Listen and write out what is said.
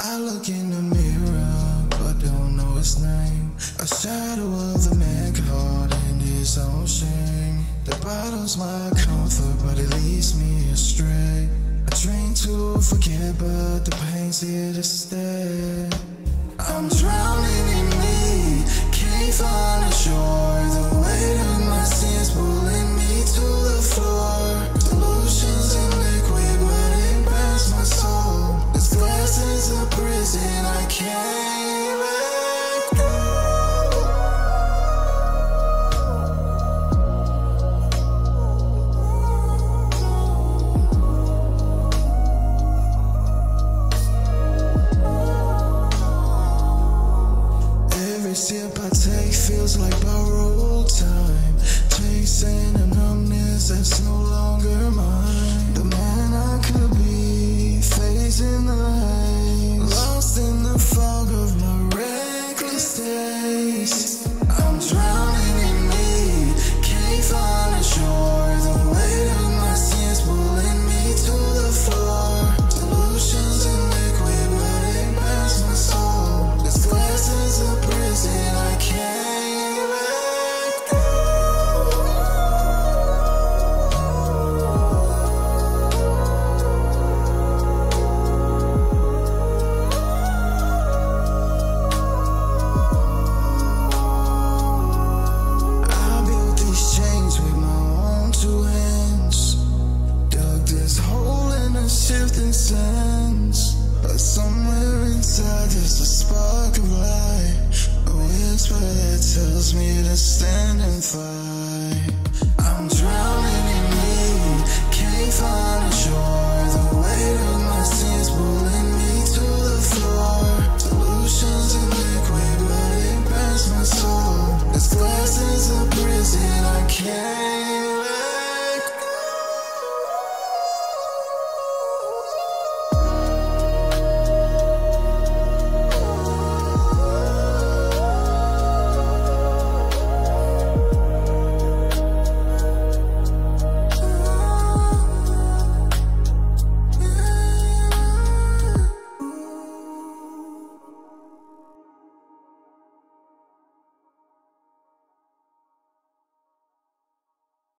I look in the mirror, but don't know his name. A shadow of a man caught in his own shame. The bottle's my comfort, but it leads me astray. I drink to forget, but the pain's here to stay. I'm drowning in me, can't find a shore. The weight of my sins pulling me to the floor. Solutions in liquid, but it burns my soul. This glass is a prison, I can't let go. Every sip I take feels like borrowed time, chasing a numbness that's no longer mine. The man I could be, facing the haze, lost in the fog of my reckless days. I'm drowning in me, can't find a shore. The weight of my sins pulling me to the floor. Solutions in liquid, but it burns my soul. This glass is a prison, I can't let go. I built these chains with my own two hands, dug this hole in a shifting sands. But somewhere inside there's a spark of light, a whisper that tells me to stand and fight. I'm drowning in me, can't find a shore.